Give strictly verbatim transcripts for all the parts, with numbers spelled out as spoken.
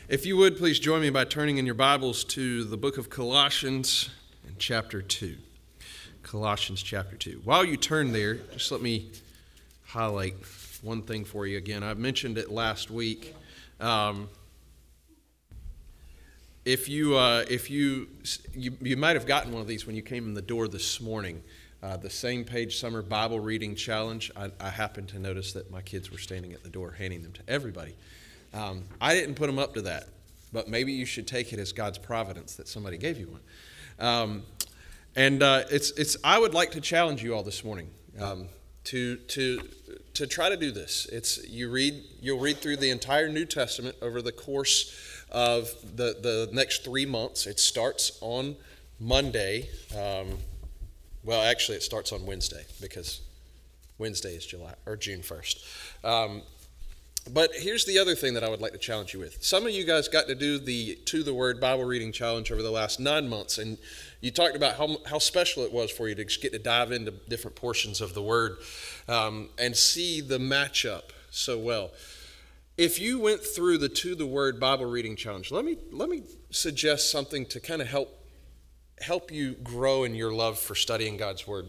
If you would, please join me by turning in your Bibles to the book of Colossians in chapter two. Colossians chapter two. While you turn there, just let me highlight one thing for you again. I mentioned it last week. Um, if you, uh, if you, you, you might have gotten one of these when you came in the door this morning. Uh, the Same Page Summer Bible Reading Challenge. I, I happened to notice that my kids were standing at the door handing them to everybody. Um, I didn't put them up to that, but maybe you should take it as God's providence that somebody gave you one. Um, and uh, it's it's. I would like to challenge you all this morning um, to to to try to do this. It's you read you'll read through the entire New Testament over the course of the the next three months. It starts on Monday. Um, well, actually, it starts on Wednesday because Wednesday is July or June first. Um, But here's the other thing that I would like to challenge you with. Some of you guys got to do the To the Word Bible Reading Challenge over the last nine months, and you talked about how how special it was for you to just get to dive into different portions of the Word um, and see the matchup so well. If you went through the To the Word Bible Reading Challenge, let me let me suggest something to kind of help help you grow in your love for studying God's Word.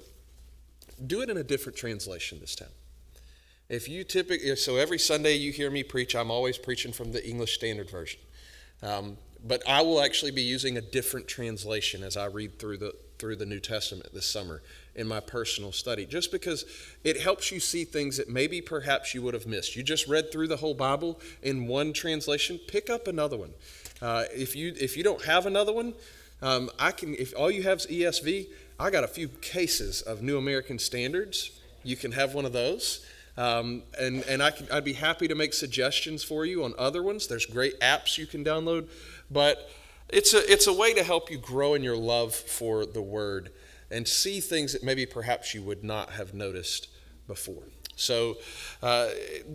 Do it in a different translation this time. If you typically, so every Sunday you hear me preach, I'm always preaching from the English Standard Version. Um, but I will actually be using a different translation as I read through the through the New Testament this summer in my personal study, just because it helps you see things that maybe perhaps you would have missed. You just read through the whole Bible in one translation, pick up another one. Uh, if you if you don't have another one, um, I can. If all you have is E S V, I got a few cases of New American Standards. You can have one of those. Um, and and I could, I'd be happy to make suggestions for you on other ones. There's great apps you can download, but it's a it's a way to help you grow in your love for the Word and see things that maybe perhaps you would not have noticed before. So uh,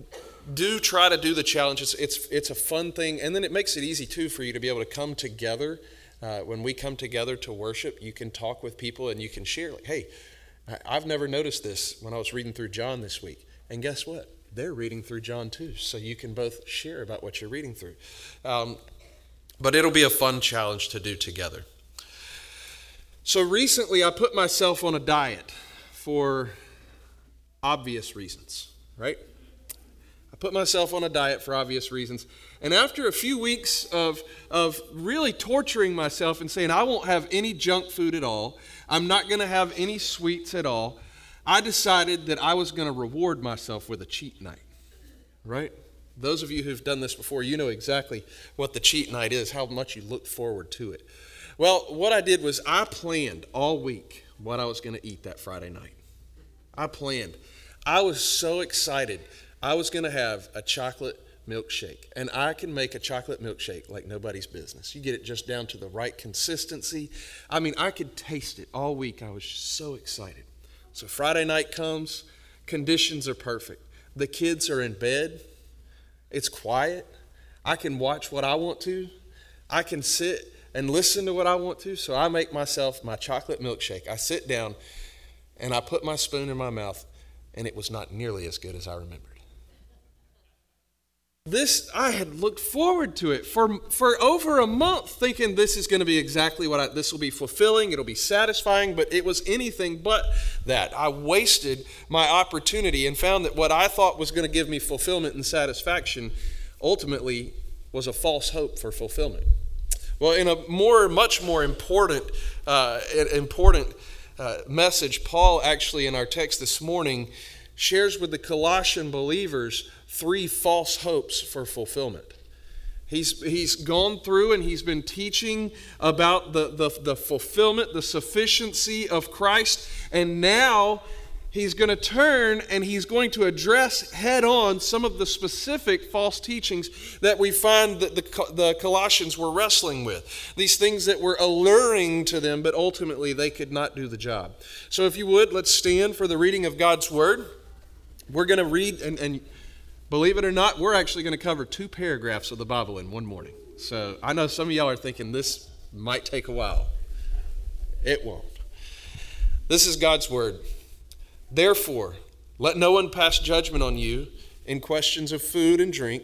do try to do the challenge. It's, it's it's a fun thing, and then it makes it easy too for you to be able to come together. Uh, when we come together to worship, you can talk with people and you can share. Like, hey, I've never noticed this when I was reading through John this week. And guess what? They're reading through John too, so you can both share about what you're reading through. Um, but it'll be a fun challenge to do together. So recently I put myself on a diet for obvious reasons, right? I put myself on a diet for obvious reasons. And after a few weeks of, of really torturing myself and saying I won't have any junk food at all, I'm not going to have any sweets at all, I decided that I was going to reward myself with a cheat night, right? Those of you who've done this before, you know exactly what the cheat night is, how much you look forward to it. Well, what I did was I planned all week what I was going to eat that Friday night. I planned. I was so excited. I was going to have a chocolate milkshake, and I can make a chocolate milkshake like nobody's business. You get it just down to the right consistency. I mean, I could taste it all week. I was so excited. So Friday night comes, conditions are perfect. The kids are in bed. It's quiet. I can watch what I want to. I can sit and listen to what I want to. So I make myself my chocolate milkshake. I sit down and I put my spoon in my mouth, and it was not nearly as good as I remembered. This, I had looked forward to it for, for over a month, thinking this is going to be exactly what I, this will be fulfilling, it'll be satisfying, but it was anything but that. I wasted my opportunity and found that what I thought was going to give me fulfillment and satisfaction ultimately was a false hope for fulfillment. Well, in a more, much more important, uh, important uh, message, Paul actually in our text this morning shares with the Colossian believers three false hopes for fulfillment. He's he's gone through and he's been teaching about the, the, the fulfillment, the sufficiency of Christ, and now he's going to turn and he's going to address head on some of the specific false teachings that we find that the, the Colossians were wrestling with. These things that were alluring to them, but ultimately they could not do the job. So if you would, let's stand for the reading of God's Word. We're going to read, and, and believe it or not, we're actually going to cover two paragraphs of the Bible in one morning. So I know some of y'all are thinking this might take a while. It won't. This is God's Word. Therefore, let no one pass judgment on you in questions of food and drink,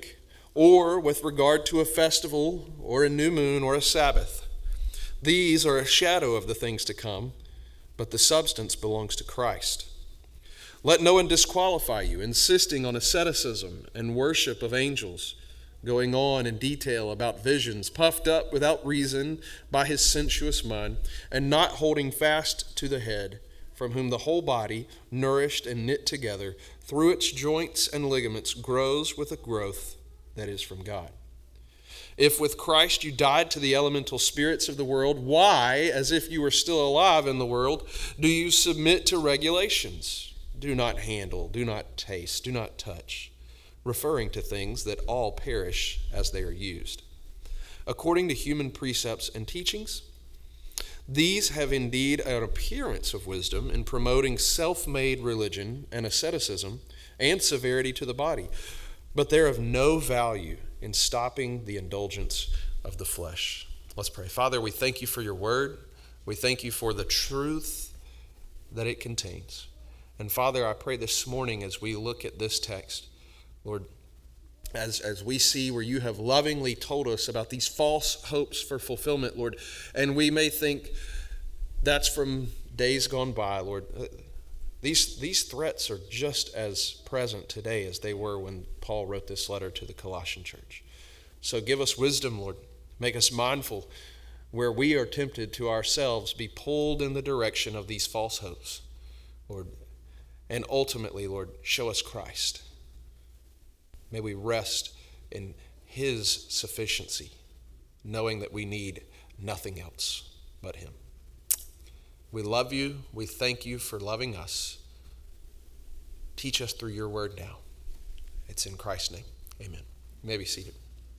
or with regard to a festival or a new moon or a Sabbath. These are a shadow of the things to come, but the substance belongs to Christ. Let no one disqualify you, insisting on asceticism and worship of angels, going on in detail about visions, puffed up without reason by his sensuous mind, and not holding fast to the head, from whom the whole body, nourished and knit together through its joints and ligaments, grows with a growth that is from God. If with Christ you died to the elemental spirits of the world, why, as if you were still alive in the world, do you submit to regulations? Do not handle, do not taste, do not touch, referring to things that all perish as they are used, according to human precepts and teachings. These have indeed an appearance of wisdom in promoting self-made religion and asceticism and severity to the body, but they're of no value in stopping the indulgence of the flesh. Let's pray. Father, we thank you for your word. We thank you for the truth that it contains. And Father, I pray this morning as we look at this text, Lord, as, as we see where you have lovingly told us about these false hopes for fulfillment, Lord, and we may think that's from days gone by, Lord. These, these threats are just as present today as they were when Paul wrote this letter to the Colossian church. So give us wisdom, Lord. Make us mindful where we are tempted to ourselves be pulled in the direction of these false hopes, Lord. And ultimately, Lord, show us Christ. May we rest in his sufficiency, knowing that we need nothing else but him. We love you. We thank you for loving us. Teach us through your word now. It's in Christ's name. Amen. You may be seated.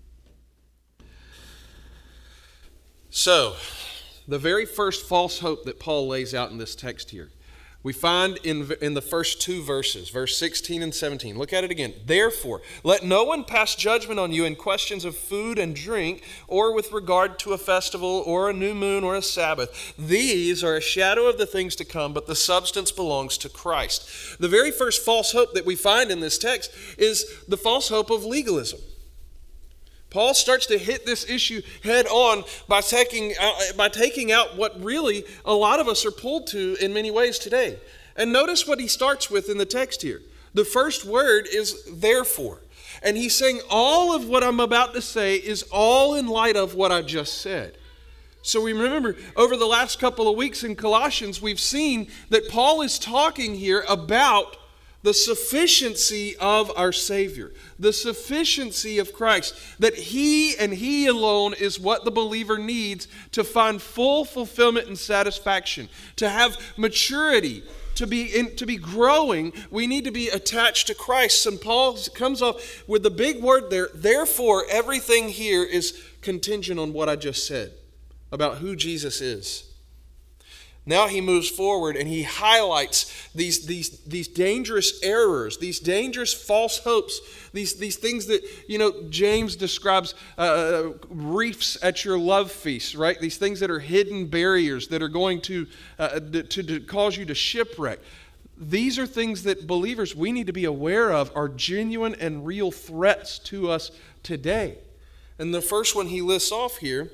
So, the very first false hope that Paul lays out in this text here, we find in, in the first two verses, verse sixteen and seventeen. Look at it again. Therefore, let no one pass judgment on you in questions of food and drink, or with regard to a festival, or a new moon, or a Sabbath. These are a shadow of the things to come, but the substance belongs to Christ. The very first false hope that we find in this text is the false hope of legalism. Paul starts to hit this issue head on by taking, uh, by taking out what really a lot of us are pulled to in many ways today. And notice what he starts with in the text here. The first word is therefore. And he's saying all of what I'm about to say is all in light of what I just said. So we remember over the last couple of weeks in Colossians, we've seen that Paul is talking here about the sufficiency of our Savior, the sufficiency of Christ, that He and He alone is what the believer needs to find full fulfillment and satisfaction, to have maturity, to be in, to be growing. We need to be attached to Christ. And Paul comes off with the big word there. Therefore, everything here is contingent on what I just said about who Jesus is. Now he moves forward and he highlights these, these, these dangerous errors, these dangerous false hopes, these, these things that, you know, James describes uh, reefs at your love feast, right? These things that are hidden barriers that are going to, uh, to, to cause you to shipwreck. These are things that believers, we need to be aware of, are genuine and real threats to us today. And the first one he lists off here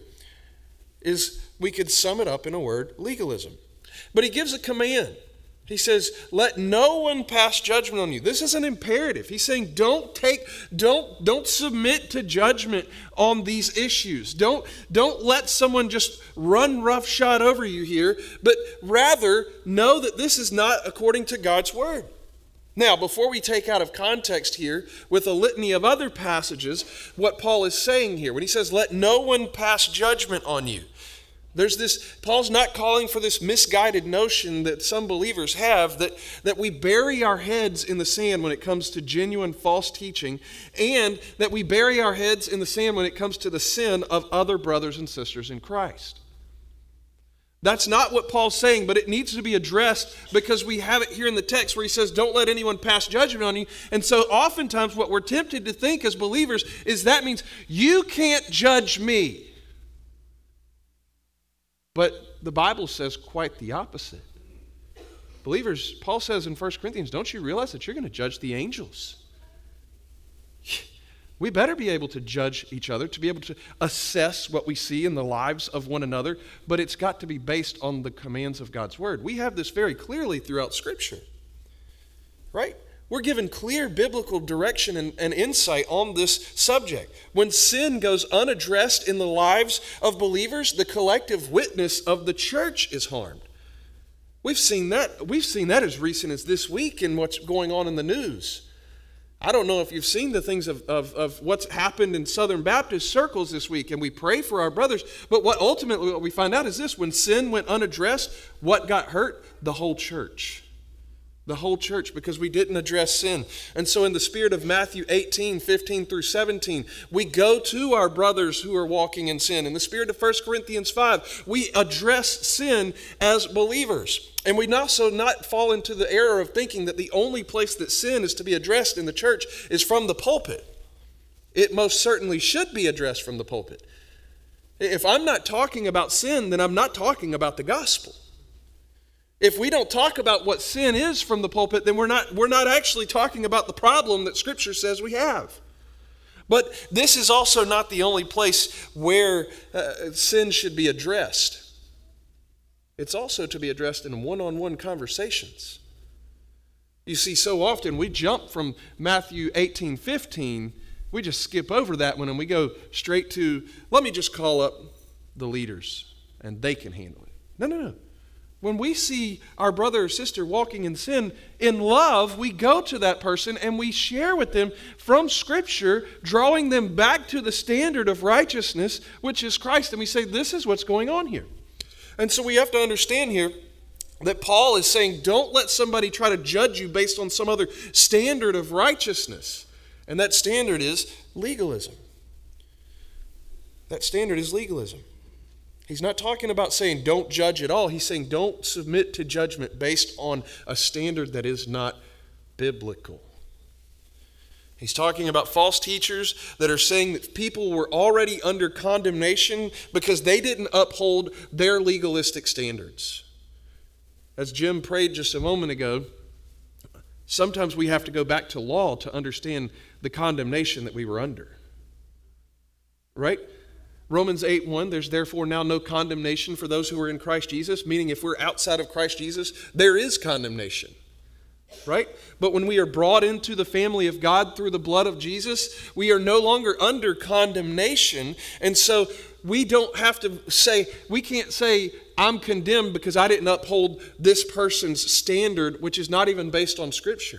is, we could sum it up in a word, legalism. But he gives a command. He says, let no one pass judgment on you. This is an imperative. He's saying, don't take, don't, don't submit to judgment on these issues. Don't, don't let someone just run roughshod over you here, but rather know that this is not according to God's word. Now, before we take out of context here with a litany of other passages, what Paul is saying here, when he says, let no one pass judgment on you, there's this, Paul's not calling for this misguided notion that some believers have that, that we bury our heads in the sand when it comes to genuine false teaching, and that we bury our heads in the sand when it comes to the sin of other brothers and sisters in Christ. That's not what Paul's saying, but it needs to be addressed because we have it here in the text where he says, don't let anyone pass judgment on you. And so oftentimes what we're tempted to think as believers is that means you can't judge me. But the Bible says quite the opposite. Believers, Paul says in First Corinthians, don't you realize that you're going to judge the angels? We better be able to judge each other, to be able to assess what we see in the lives of one another, but it's got to be based on the commands of God's word. We have this very clearly throughout Scripture, right? We're given clear biblical direction and, and insight on this subject. When sin goes unaddressed in the lives of believers, the collective witness of the church is harmed. We've seen that. We've seen that as recent as this week in what's going on in the news. I don't know if you've seen the things of, of, of what's happened in Southern Baptist circles this week, and we pray for our brothers, but what ultimately what we find out is this: when sin went unaddressed, what got hurt? The whole church. The whole church, because we didn't address sin. And so in the spirit of Matthew eighteen, fifteen through seventeen, we go to our brothers who are walking in sin. In the spirit of First Corinthians five, we address sin as believers. And we also not fall into the error of thinking that the only place that sin is to be addressed in the church is from the pulpit. It most certainly should be addressed from the pulpit. If I'm not talking about sin, then I'm not talking about the gospel. If we don't talk about what sin is from the pulpit, then we're not, we're not actually talking about the problem that Scripture says we have. But this is also not the only place where uh, sin should be addressed. It's also to be addressed in one-on-one conversations. You see, so often we jump from Matthew eighteen, fifteen, we just skip over that one and we go straight to, let me just call up the leaders and they can handle it. No, no, no. When we see our brother or sister walking in sin, in love, we go to that person and we share with them from Scripture, drawing them back to the standard of righteousness, which is Christ. And we say, this is what's going on here. And so we have to understand here that Paul is saying, don't let somebody try to judge you based on some other standard of righteousness. And that standard is legalism. That standard is legalism. He's not talking about saying don't judge at all. He's saying don't submit to judgment based on a standard that is not biblical. He's talking about false teachers that are saying that people were already under condemnation because they didn't uphold their legalistic standards. As Jim prayed just a moment ago, sometimes we have to go back to law to understand the condemnation that we were under. Right? Romans eight one, there's therefore now no condemnation for those who are in Christ Jesus, meaning if we're outside of Christ Jesus, there is condemnation. Right? But when we are brought into the family of God through the blood of Jesus, we are no longer under condemnation. And so we don't have to say, we can't say, I'm condemned because I didn't uphold this person's standard, which is not even based on Scripture.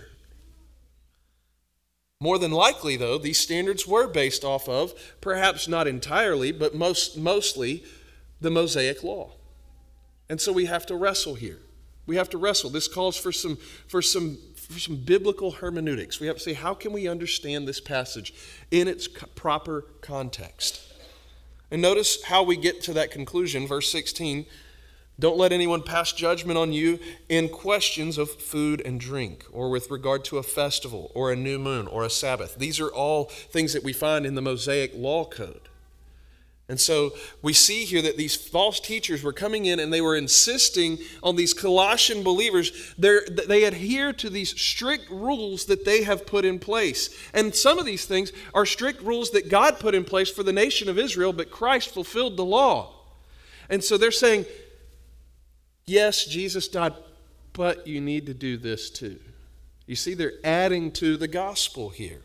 More than likely, though, these standards were based off of, perhaps not entirely, but most mostly, the Mosaic Law. And so we have to wrestle here. We have to wrestle. This calls for some, for some, for some biblical hermeneutics. We have to say, how can we understand this passage in its proper context? And notice how we get to that conclusion. Verse sixteen, don't let anyone pass judgment on you in questions of food and drink, or with regard to a festival, or a new moon, or a Sabbath. These are all things that we find in the Mosaic Law Code. And so we see here that these false teachers were coming in and they were insisting on these Colossian believers. They adhere to these strict rules that they have put in place. And some of these things are strict rules that God put in place for the nation of Israel, but Christ fulfilled the law. And so they're saying, yes, Jesus died, but you need to do this too. You see, they're adding to the gospel here.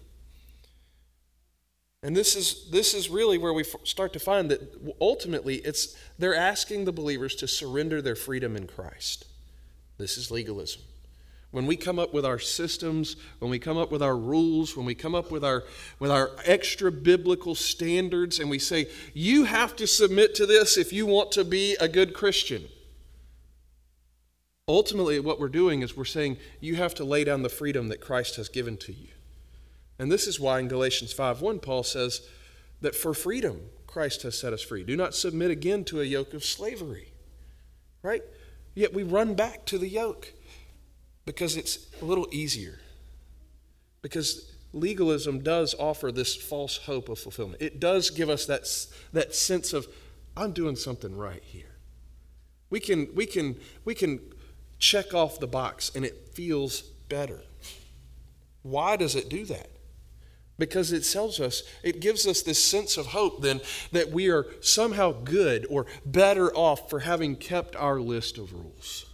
And this is this is really where we start to find that ultimately it's they're asking the believers to surrender their freedom in Christ. This is legalism. When we come up with our systems, when we come up with our rules, when we come up with our with our extra biblical standards and we say, you have to submit to this if you want to be a good Christian. Ultimately, what we're doing is we're saying you have to lay down the freedom that Christ has given to you. And this is why in Galatians five one, Paul says that for freedom, Christ has set us free. Do not submit again to a yoke of slavery. Right? Yet we run back to the yoke because it's a little easier. Because legalism does offer this false hope of fulfillment. It does give us that, that sense of, I'm doing something right here. We can, we can, we can check off the box and it feels better. Why does it do that? Because it tells us, it gives us this sense of hope then that we are somehow good or better off for having kept our list of rules.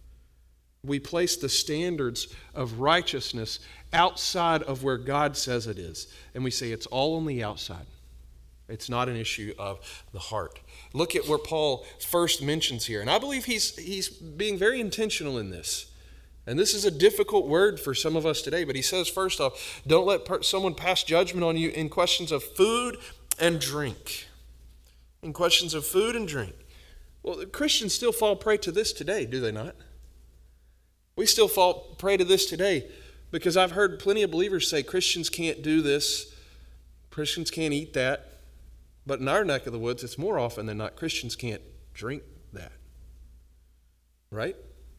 We place the standards of righteousness outside of where God says it is. And we say it's all on the outside. It's not an issue of the heart. Look at where Paul first mentions here. And I believe he's, he's being very intentional in this. And this is a difficult word for some of us today, but he says, first off, don't let per- someone pass judgment on you in questions of food and drink. In questions of food and drink. Well, Christians still fall prey to this today, do they not? We still fall prey to this today because I've heard plenty of believers say Christians can't do this, Christians can't eat that. But in our neck of the woods, it's more often than not Christians can't drink that. Right?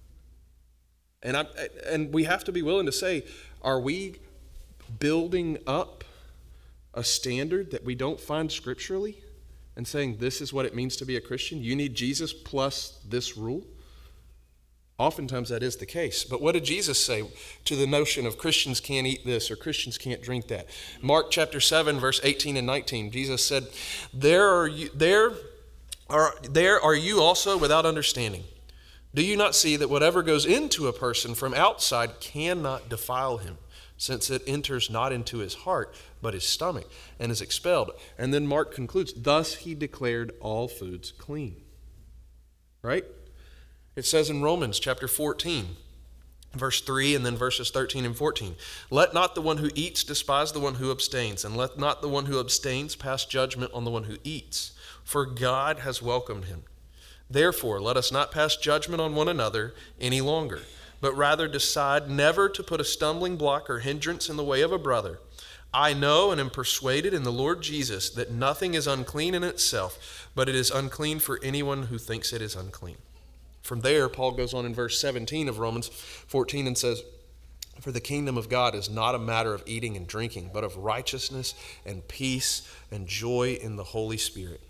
And I and we have to be willing to say, are we building up a standard that we don't find scripturally and saying this is what it means to be a Christian? You need Jesus plus this rule? Oftentimes that is the case. But what did Jesus say to the notion of Christians can't eat this or Christians can't drink that? Mark chapter seven, verse eighteen and nineteen, Jesus said, There are you, there are, there are you also without understanding. Do you not see that whatever goes into a person from outside cannot defile him, since it enters not into his heart, but his stomach, and is expelled? And then Mark concludes, thus he declared all foods clean. Right? It says in Romans chapter fourteen, verse three, and then verses thirteen and fourteen, let not the one who eats despise the one who abstains, and let not the one who abstains pass judgment on the one who eats, for God has welcomed him. Therefore, let us not pass judgment on one another any longer, but rather decide never to put a stumbling block or hindrance in the way of a brother. I know and am persuaded in the Lord Jesus that nothing is unclean in itself, but it is unclean for anyone who thinks it is unclean. From there, Paul goes on in verse seventeen of Romans fourteen and says, for the kingdom of God is not a matter of eating and drinking, but of righteousness and peace and joy in the Holy Spirit.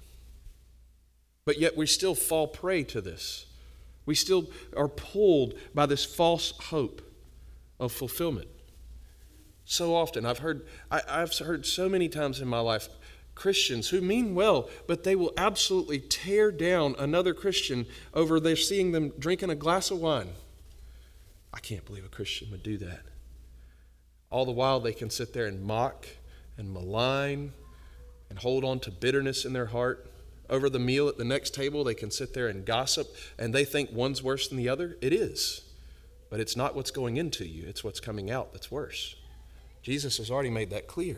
But yet we still fall prey to this. We still are pulled by this false hope of fulfillment. So often, I've heard, I, I've heard so many times in my life, Christians who mean well, but they will absolutely tear down another Christian over their seeing them drinking a glass of wine. I can't believe a Christian would do that. All the while they can sit there and mock and malign and hold on to bitterness in their heart. Over the meal at the next table, they can sit there and gossip, and they think one's worse than the other. It is. But it's not what's going into you. It's what's coming out that's worse. Jesus has already made that clear.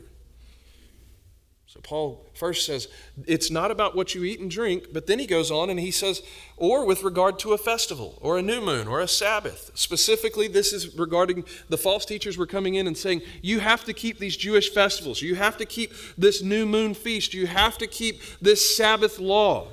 So Paul first says, it's not about what you eat and drink, but then he goes on and he says, or with regard to a festival, or a new moon, or a Sabbath. Specifically, this is regarding the false teachers were coming in and saying, you have to keep these Jewish festivals. You have to keep this new moon feast. You have to keep this Sabbath law.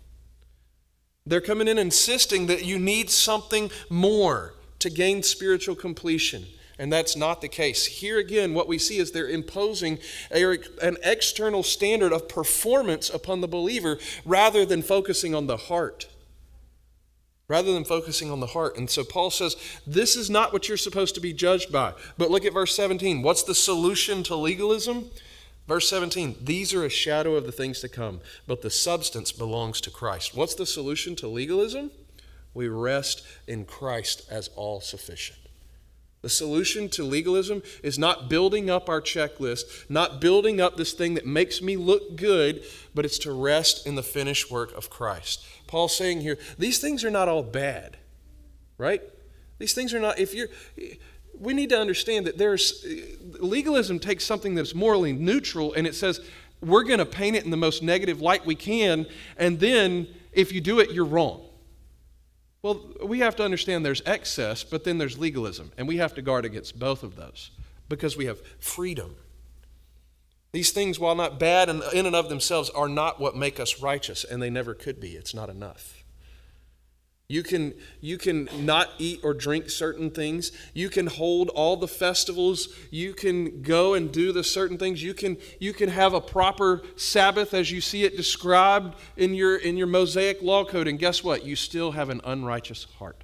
They're coming in insisting that you need something more to gain spiritual completion. And that's not the case. Here again, what we see is they're imposing a, an external standard of performance upon the believer rather than focusing on the heart. Rather than focusing on the heart. And so Paul says, this is not what you're supposed to be judged by. But look at verse seventeen. What's the solution to legalism? Verse seventeen, these are a shadow of the things to come, but the substance belongs to Christ. What's the solution to legalism? We rest in Christ as all sufficient. The solution to legalism is not building up our checklist, not building up this thing that makes me look good, but it's to rest in the finished work of Christ. Paul's saying here, these things are not all bad, right? These things are not, if you're, we need to understand that there's, legalism takes something that's morally neutral and it says, we're going to paint it in the most negative light we can, and then if you do it, you're wrong. Well, we have to understand there's excess, but then there's legalism, and we have to guard against both of those because we have freedom. These things, while not bad in and of themselves, are not what make us righteous, and they never could be. It's not enough. You can, you can not eat or drink certain things. You can hold all the festivals. You can go and do the certain things. You can, you can have a proper Sabbath as you see it described in your, in your Mosaic law code. And guess what? You still have an unrighteous heart.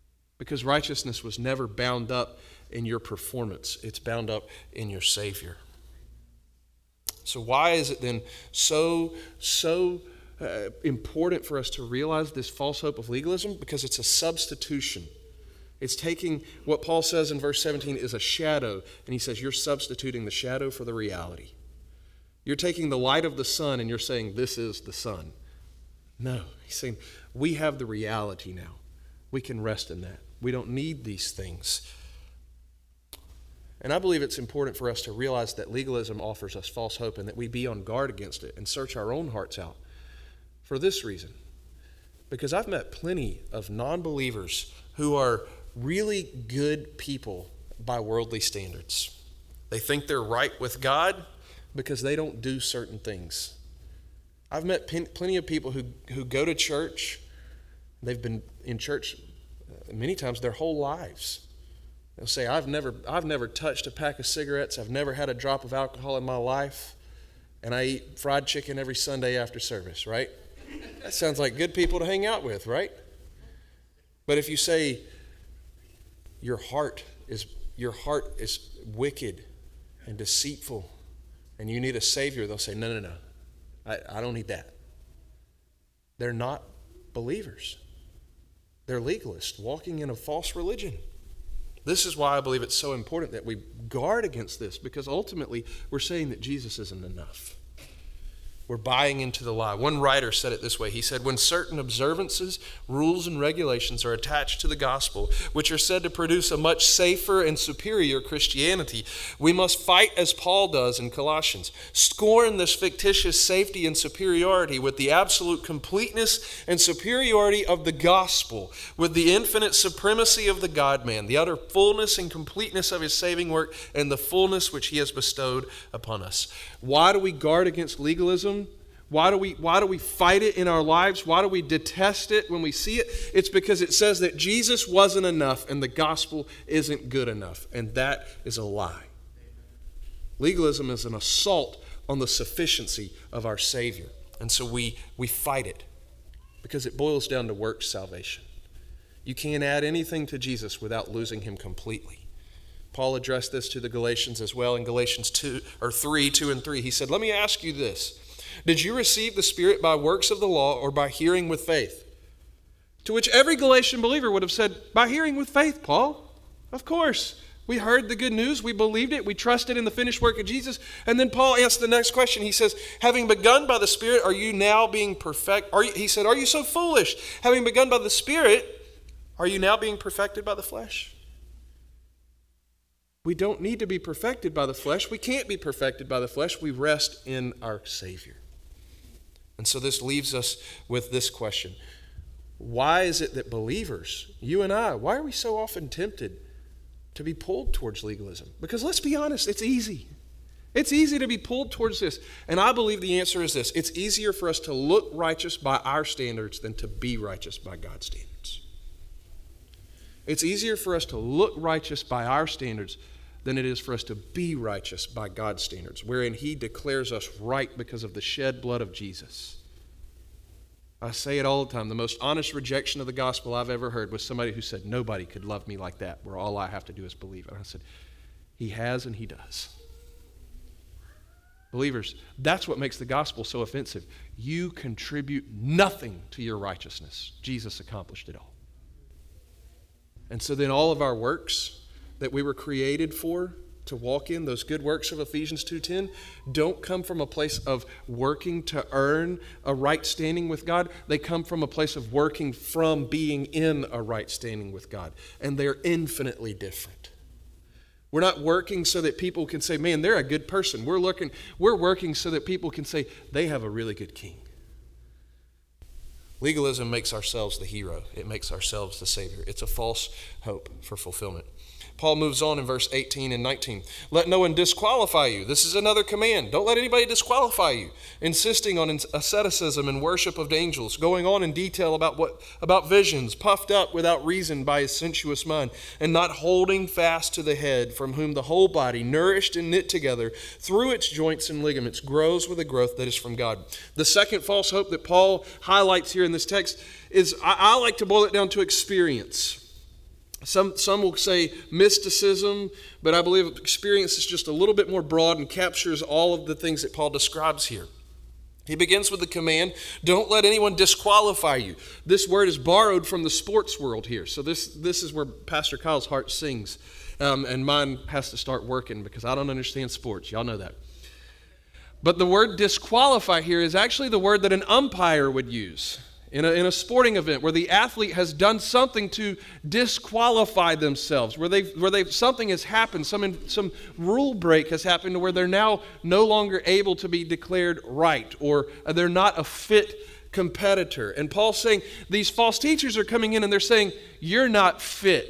Because righteousness was never bound up in your performance. It's bound up in your Savior. So why is it then so, so uh, important for us to realize this false hope of legalism? Because it's a substitution. It's taking what Paul says in verse seventeen is a shadow, and he says you're substituting the shadow for the reality. You're taking the light of the sun and you're saying this is the sun. No, he's saying we have the reality now. We can rest in that. We don't need these things. And I believe it's important for us to realize that legalism offers us false hope and that we be on guard against it and search our own hearts out for this reason. Because I've met plenty of non-believers who are really good people by worldly standards. They think they're right with God because they don't do certain things. I've met plenty of people who, who go to church. They've been in church many times their whole lives. They'll say, I've never, I've never touched a pack of cigarettes. I've never had a drop of alcohol in my life. And I eat fried chicken every Sunday after service, right? That sounds like good people to hang out with, right? But if you say your heart is, your heart is wicked and deceitful and you need a Savior, they'll say, no, no, no. I, I don't need that. They're not believers. They're legalists walking in a false religion. This is why I believe it's so important that we guard against this, because ultimately we're saying that Jesus isn't enough. We're buying into the lie. One writer said it this way. He said, when certain observances, rules, and regulations are attached to the gospel, which are said to produce a much safer and superior Christianity, we must fight as Paul does in Colossians. Scorn this fictitious safety and superiority with the absolute completeness and superiority of the gospel, with the infinite supremacy of the God-man, the utter fullness and completeness of his saving work, and the fullness which he has bestowed upon us. Why do we guard against legalism? Why do we why do we fight it in our lives? Why do we detest it when we see it? It's because it says that Jesus wasn't enough and the gospel isn't good enough. And that is a lie. Legalism is an assault on the sufficiency of our Savior. And so we, we fight it because it boils down to works salvation. You can't add anything to Jesus without losing him completely. Paul addressed this to the Galatians as well in Galatians two or three, two and three. He said, let me ask you this. Did you receive the Spirit by works of the law or by hearing with faith? To which every Galatian believer would have said, by hearing with faith, Paul. Of course. We heard the good news. We believed it. We trusted in the finished work of Jesus. And then Paul asked the next question. He says, having begun by the Spirit, are you now being perfect? Are you, he said, are you so foolish? Having begun by the Spirit, are you now being perfected by the flesh? We don't need to be perfected by the flesh. We can't be perfected by the flesh. We rest in our Savior. And so this leaves us with this question. Why is it that believers, you and I, why are we so often tempted to be pulled towards legalism? Because let's be honest, it's easy. It's easy to be pulled towards this. And I believe the answer is this. It's easier for us to look righteous by our standards than to be righteous by God's standards. It's easier for us to look righteous by our standards than it is for us to be righteous by God's standards, wherein he declares us right because of the shed blood of Jesus. I say it all the time. The most honest rejection of the gospel I've ever heard was somebody who said, nobody could love me like that, where all I have to do is believe it. And I said, he has and he does. Believers, that's what makes the gospel so offensive. You contribute nothing to your righteousness. Jesus accomplished it all. And so then all of our works that we were created for, to walk in, those good works of Ephesians two ten, don't come from a place of working to earn a right standing with God. They come from a place of working from being in a right standing with God. And they're infinitely different. We're not working so that people can say, man, they're a good person. We're looking, we're working so that people can say, they have a really good king. Legalism makes ourselves the hero. It makes ourselves the Savior. It's a false hope for fulfillment. Paul moves on in verse eighteen and nineteen. Let no one disqualify you. This is another command. Don't let anybody disqualify you. Insisting on asceticism and worship of angels. Going on in detail about what about visions. Puffed up without reason by his sensuous mind. And not holding fast to the head, from whom the whole body, nourished and knit together through its joints and ligaments, grows with a growth that is from God. The second false hope that Paul highlights here in this text is, I, I like to boil it down to experience. Some, some will say mysticism, but I believe experience is just a little bit more broad and captures all of the things that Paul describes here. He begins with the command, don't let anyone disqualify you. This word is borrowed from the sports world here. So this, this is where Pastor Kyle's heart sings. Um, and mine has to start working because I don't understand sports. Y'all know that. But the word disqualify here is actually the word that an umpire would use in a, in a sporting event where the athlete has done something to disqualify themselves, where they where they something has happened, some some rule break has happened to where they're now no longer able to be declared right, or they're not a fit competitor. And Paul's saying these false teachers are coming in and they're saying, you're not fit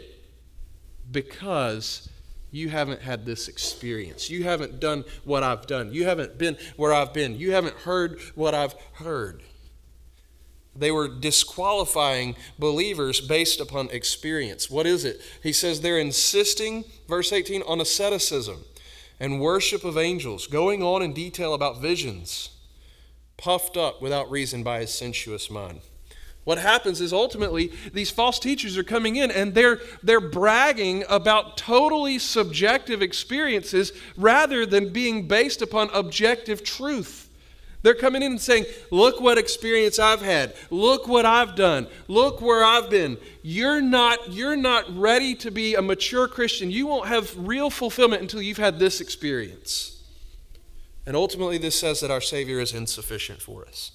because you haven't had this experience. You haven't done what I've done. You haven't been where I've been. You haven't heard what I've heard. They were disqualifying believers based upon experience. What is it? He says they're insisting, verse eighteen, on asceticism and worship of angels, going on in detail about visions, puffed up without reason by his sensuous mind. What happens is ultimately these false teachers are coming in and they're, they're bragging about totally subjective experiences rather than being based upon objective truth. They're coming in and saying, look what experience I've had. Look what I've done. Look where I've been. You're not, you're not ready to be a mature Christian. You won't have real fulfillment until you've had this experience. And ultimately this says that our Savior is insufficient for us.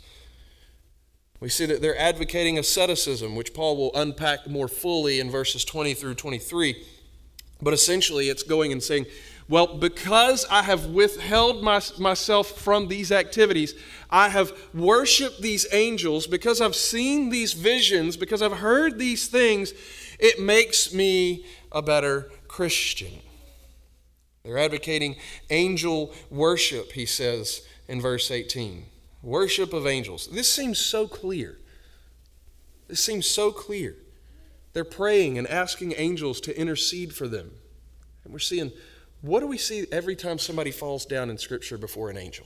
We see that they're advocating asceticism, which Paul will unpack more fully in verses twenty through twenty-three. But essentially it's going and saying, well, because I have withheld my, myself from these activities, I have worshiped these angels, because I've seen these visions, because I've heard these things, it makes me a better Christian. They're advocating angel worship, he says in verse eighteen. Worship of angels. This seems so clear. This seems so clear. They're praying and asking angels to intercede for them. And we're seeing, what do we see every time somebody falls down in Scripture before an angel?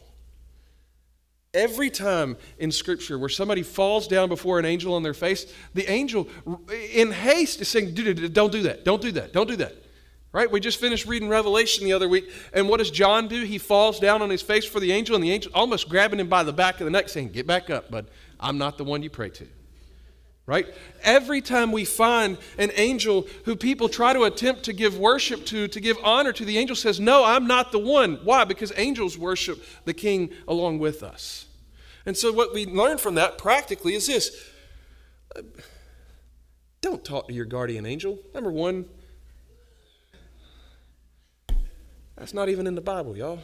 Every time in Scripture where somebody falls down before an angel on their face, the angel in haste is saying, don't do that, don't do that, don't do that. Right? We just finished reading Revelation the other week, and what does John do? He falls down on his face for the angel, and the angel almost grabbing him by the back of the neck saying, get back up, bud. I'm not the one you pray to. Right? Every time we find an angel who people try to attempt to give worship to, to give honor to, the angel says, no, I'm not the one. Why? Because angels worship the King along with us. And so what we learn from that practically is this. Don't talk to your guardian angel. Number one, that's not even in the Bible, y'all.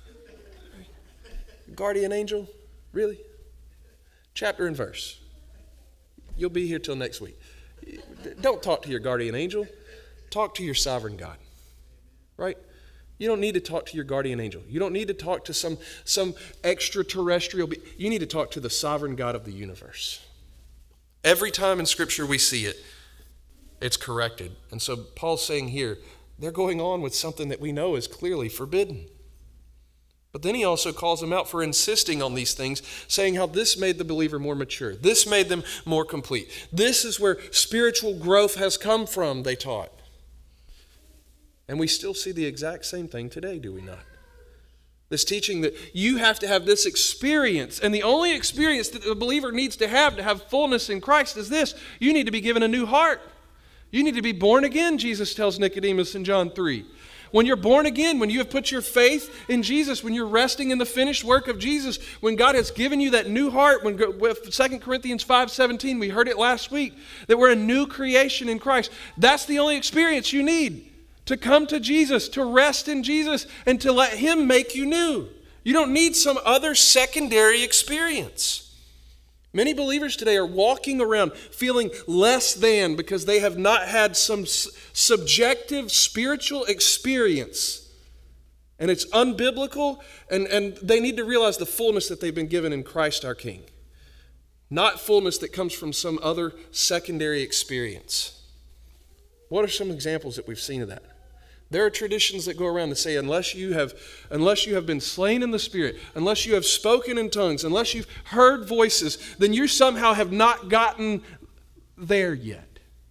Guardian angel? Really? Chapter and verse. You'll be here till next week. Don't talk to your guardian angel. Talk to your sovereign God. Right? You don't need to talk to your guardian angel. You don't need to talk to some, some extraterrestrial being. You need to talk to the sovereign God of the universe. Every time in Scripture we see it, it's corrected. And so Paul's saying here, they're going on with something that we know is clearly forbidden. But then he also calls them out for insisting on these things, saying how this made the believer more mature. This made them more complete. This is where spiritual growth has come from, they taught. And we still see the exact same thing today, do we not? This teaching that you have to have this experience, and the only experience that the believer needs to have to have fullness in Christ is this: you need to be given a new heart. You need to be born again, Jesus tells Nicodemus in John three. When you're born again, when you have put your faith in Jesus, when you're resting in the finished work of Jesus, when God has given you that new heart, when with Second Corinthians five seventeen, we heard it last week, that we're a new creation in Christ. That's the only experience you need, to come to Jesus, to rest in Jesus, and to let Him make you new. You don't need some other secondary experience. Many believers today are walking around feeling less than because they have not had some subjective spiritual experience. And it's unbiblical, and, and they need to realize the fullness that they've been given in Christ our King. Not fullness that comes from some other secondary experience. What are some examples that we've seen of that? There are traditions that go around that say unless you have unless you have been slain in the Spirit, unless you have spoken in tongues, unless you've heard voices, then you somehow have not gotten there yet.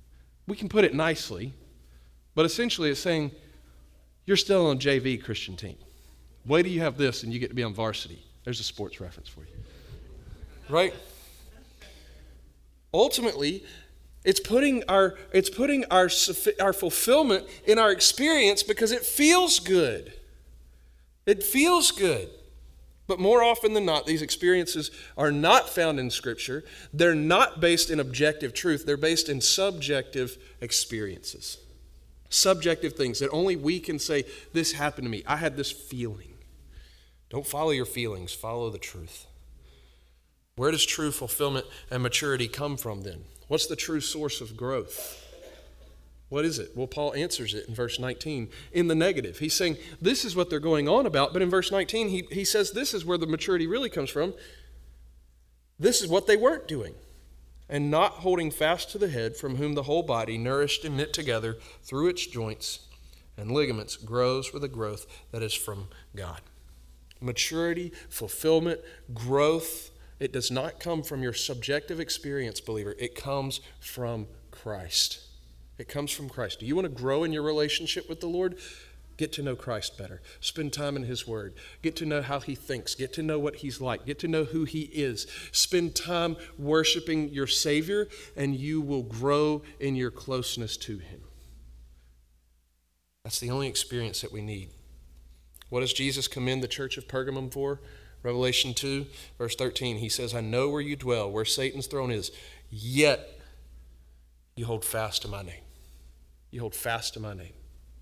we can put it nicely, but essentially it's saying you're still on a J V Christian team. Wait till you have this and you get to be on varsity. There's a sports reference for you. Right? Ultimately, it's putting our it's putting our our fulfillment in our experience because it feels good. It feels good. But more often than not, these experiences are not found in Scripture. They're not based in objective truth. They're based in subjective experiences. Subjective things that only we can say, this happened to me. I had this feeling. Don't follow your feelings. Follow the truth. Where does true fulfillment and maturity come from then? What's the true source of growth? What is it? Well, Paul answers it in verse nineteen in the negative. He's saying this is what they're going on about, but in verse nineteen, he, he says this is where the maturity really comes from. This is what they weren't doing. And not holding fast to the head, from whom the whole body, nourished and knit together through its joints and ligaments, grows with a growth that is from God. Maturity, fulfillment, growth, it does not come from your subjective experience, believer. It comes from Christ. It comes from Christ. Do you want to grow in your relationship with the Lord? Get to know Christ better. Spend time in His Word. Get to know how He thinks. Get to know what He's like. Get to know who He is. Spend time worshiping your Savior, and you will grow in your closeness to Him. That's the only experience that we need. What does Jesus commend the church of Pergamum for? Revelation two, verse thirteen, He says, I know where you dwell, where Satan's throne is, yet you hold fast to my name. You hold fast to my name.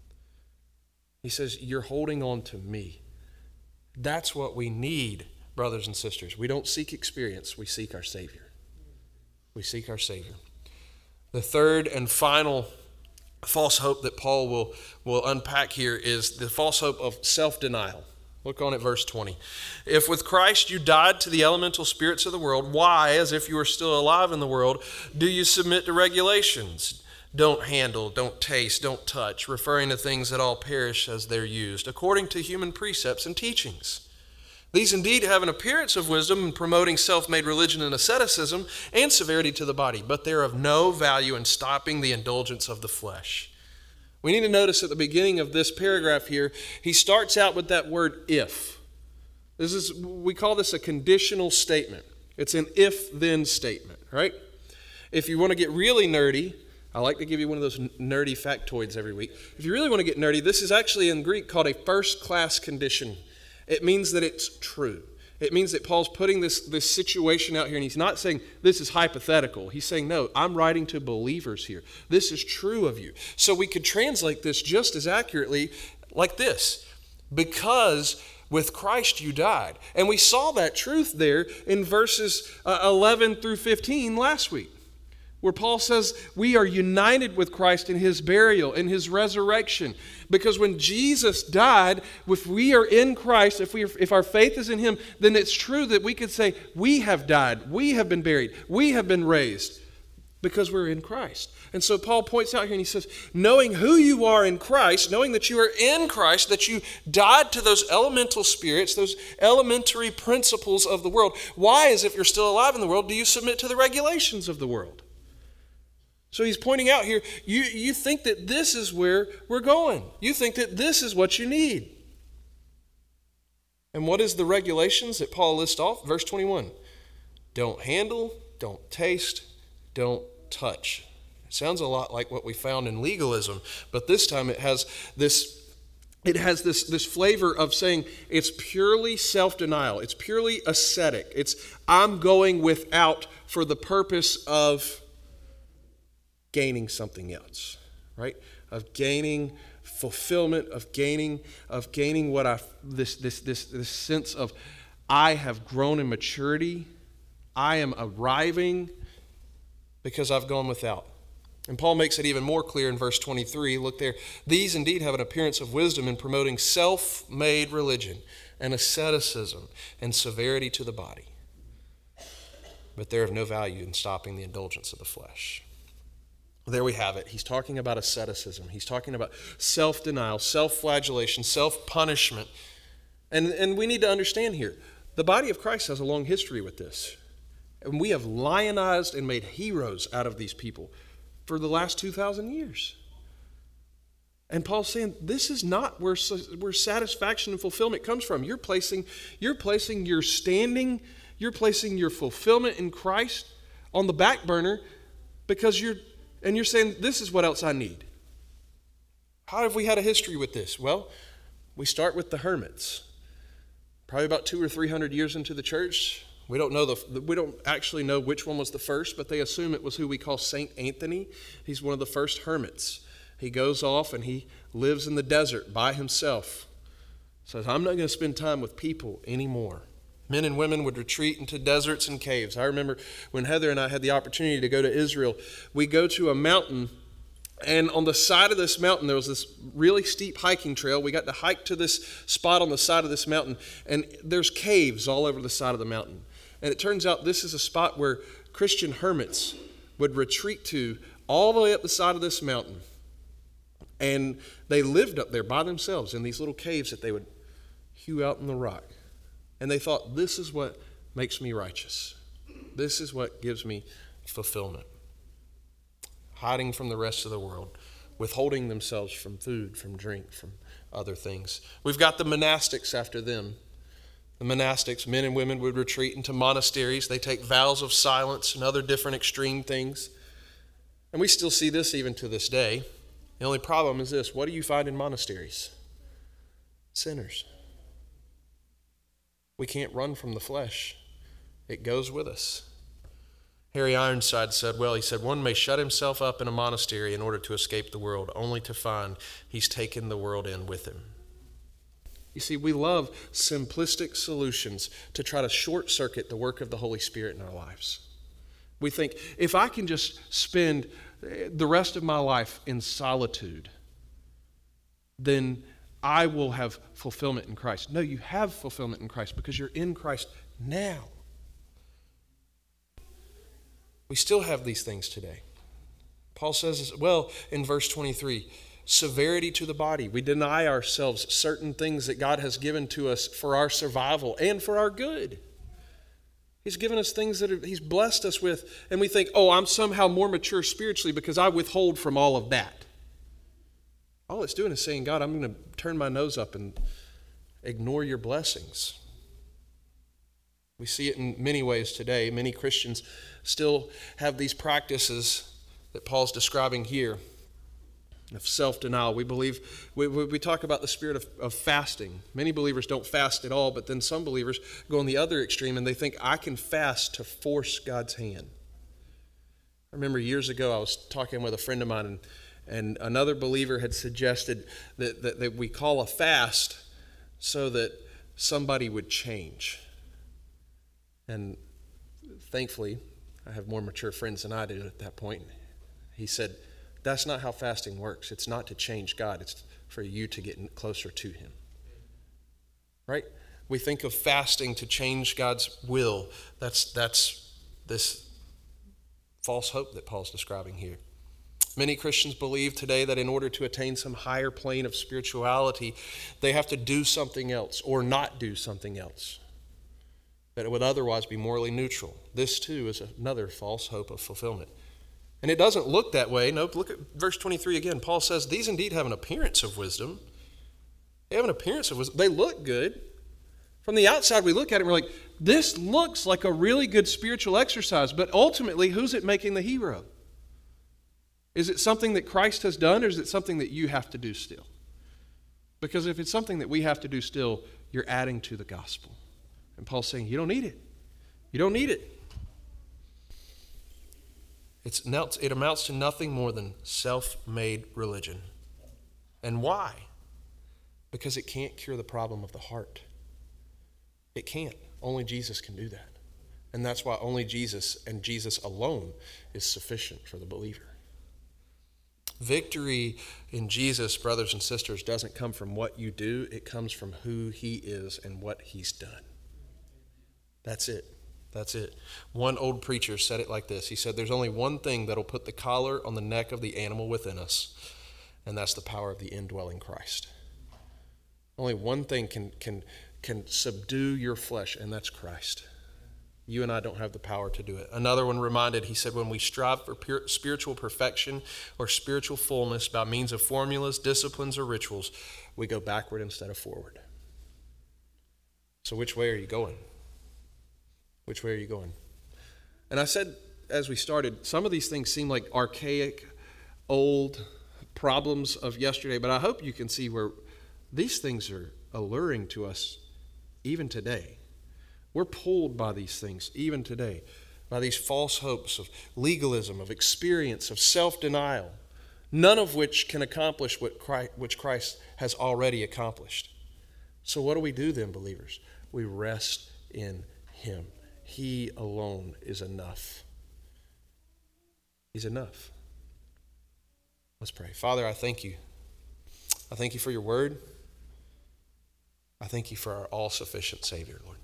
He says, you're holding on to me. That's what we need, brothers and sisters. We don't seek experience, we seek our Savior. We seek our Savior. The third and final false hope that Paul will, will unpack here is the false hope of self-denial. Look on at verse twenty. If with Christ you died to the elemental spirits of the world, why, as if you were still alive in the world, do you submit to regulations? Don't handle, don't taste, don't touch, referring to things that all perish as they're used, according to human precepts and teachings. These indeed have an appearance of wisdom in promoting self-made religion and asceticism and severity to the body, but they're of no value in stopping the indulgence of the flesh. We need to notice at the beginning of this paragraph here, he starts out with that word if. This is, we call this a conditional statement. It's an if-then statement, right? If you want to get really nerdy, I like to give you one of those nerdy factoids every week. If you really want to get nerdy, this is actually in Greek called a first-class condition. It means that it's true. It means that Paul's putting this, this situation out here, and he's not saying this is hypothetical. He's saying, no, I'm writing to believers here. This is true of you. So we could translate this just as accurately like this. Because with Christ you died. And we saw that truth there in verses uh, eleven through fifteen last week, where Paul says we are united with Christ in His burial, in His resurrection. Because when Jesus died, if we are in Christ, if we are, if our faith is in Him, then it's true that we could say we have died, we have been buried, we have been raised, because we're in Christ. And so Paul points out here and he says, knowing who you are in Christ, knowing that you are in Christ, that you died to those elemental spirits, those elementary principles of the world, why, as if you're still alive in the world, do you submit to the regulations of the world? So he's pointing out here, you, you think that this is where we're going. You think that this is what you need. And what is the regulations that Paul lists off? Verse twenty-one. Don't handle, don't taste, don't touch. It sounds a lot like what we found in legalism, but this time it has this it has this, this flavor of saying it's purely self-denial. It's purely ascetic. It's I'm going without for the purpose of gaining something else, right? Of gaining fulfillment, of gaining, of gaining what I this this this this sense of I have grown in maturity. I am arriving because I've gone without. And Paul makes it even more clear in verse twenty-three. Look there. These indeed have an appearance of wisdom in promoting self-made religion and asceticism and severity to the body. But they're of no value in stopping the indulgence of the flesh. There we have it. He's talking about asceticism. He's talking about self-denial, self-flagellation, self-punishment. And, and we need to understand here, the body of Christ has a long history with this. And we have lionized and made heroes out of these people for the last two thousand years. And Paul's saying this is not where, where satisfaction and fulfillment comes from. You're placing, you're placing your standing, you're placing your fulfillment in Christ on the back burner because you're, and you're saying, this is what else I need. How have we had a history with this? Well, we start with the hermits. Probably about two or three hundred years into the church. We don't know the, we don't actually know which one was the first, but they assume it was who we call Saint Anthony. He's one of the first hermits. He goes off and he lives in the desert by himself. Says, I'm not going to spend time with people anymore. Men and women would retreat into deserts and caves. I remember when Heather and I had the opportunity to go to Israel, we go to a mountain, and on the side of this mountain, there was this really steep hiking trail. We got to hike to this spot on the side of this mountain, and there's caves all over the side of the mountain. And it turns out this is a spot where Christian hermits would retreat to all the way up the side of this mountain. And they lived up there by themselves in these little caves that they would hew out in the rock. And they thought, this is what makes me righteous. This is what gives me fulfillment. Hiding from the rest of the world, withholding themselves from food, from drink, from other things. We've got the monastics after them. The monastics, men and women, would retreat into monasteries. They take vows of silence and other different extreme things. And we still see this even to this day. The only problem is this: what do you find in monasteries? Sinners. We can't run from the flesh. It goes with us. Harry Ironside said, well, he said, one may shut himself up in a monastery in order to escape the world, only to find he's taken the world in with him. You see, we love simplistic solutions to try to short circuit the work of the Holy Spirit in our lives. We think, if I can just spend the rest of my life in solitude, then I will have fulfillment in Christ. No, you have fulfillment in Christ because you're in Christ now. We still have these things today. Paul says as well in verse twenty-three, severity to the body. We deny ourselves certain things that God has given to us for our survival and for our good. He's given us things that are, he's blessed us with, and we think, oh, I'm somehow more mature spiritually because I withhold from all of that. All it's doing is saying, God, I'm going to turn my nose up and ignore your blessings. We see it in many ways today. Many Christians still have these practices that Paul's describing here of self-denial. We believe, we, we talk about the spirit of, of fasting. Many believers don't fast at all, but then some believers go on the other extreme and they think, I can fast to force God's hand. I remember years ago I was talking with a friend of mine, and, and another believer had suggested that, that, that we call a fast so that somebody would change. And thankfully, I have more mature friends than I did at that point. He said, that's not how fasting works. It's not to change God. It's for you to get closer to him. Right? We think of fasting to change God's will. That's, that's this false hope that Paul's describing here. Many Christians believe today that in order to attain some higher plane of spirituality, they have to do something else or not do something else that would otherwise be morally neutral. This too is another false hope of fulfillment. And it doesn't look that way. Nope, look at verse twenty-three again. Paul says, these indeed have an appearance of wisdom. They have an appearance of wisdom. They look good. From the outside, we look at it and we're like, this looks like a really good spiritual exercise. But ultimately, who's it making the hero? Is it something that Christ has done, or is it something that you have to do still? Because if it's something that we have to do still, you're adding to the gospel. And Paul's saying, you don't need it. You don't need it. It's, it amounts to nothing more than self-made religion. And why? Because it can't cure the problem of the heart. It can't. Only Jesus can do that. And that's why only Jesus and Jesus alone is sufficient for the believer. Victory in Jesus, brothers and sisters, doesn't come from what you do. It comes from who he is and what he's done. That's it. That's it. One old preacher said it like this. He said, there's only one thing that'll put the collar on the neck of the animal within us, and that's the power of the indwelling Christ. Only one thing can, can, can subdue your flesh, and that's Christ. You and I don't have the power to do it. Another one reminded, he said, when we strive for pure, spiritual perfection or spiritual fullness by means of formulas, disciplines, or rituals, we go backward instead of forward. So which way are you going? Which way are you going? And I said, as we started, some of these things seem like archaic, old problems of yesterday, but I hope you can see where these things are alluring to us even today. We're pulled by these things even today, by these false hopes of legalism, of experience, of self-denial, none of which can accomplish what Christ, which Christ has already accomplished. So what do we do then, believers? We rest in Him. He alone is enough. He's enough. Let's pray. Father, I thank you. I thank you for your word. I thank you for our all-sufficient Savior, Lord.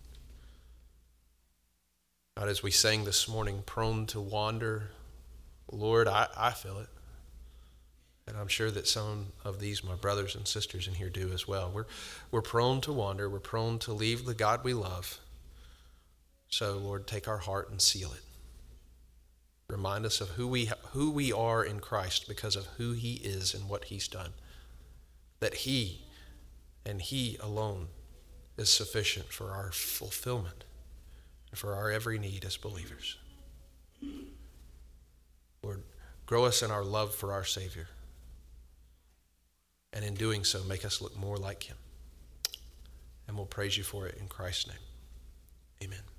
God, as we sang this morning, prone to wander, Lord, I, I feel it. And I'm sure that some of these, my brothers and sisters in here, do as well. We're, we're prone to wander. We're prone to leave the God we love. So, Lord, take our heart and seal it. Remind us of who we, who we are in Christ because of who He is and what He's done. That He and He alone is sufficient for our fulfillment and for our every need as believers. Lord, grow us in our love for our Savior. And in doing so, make us look more like Him. And we'll praise you for it in Christ's name. Amen.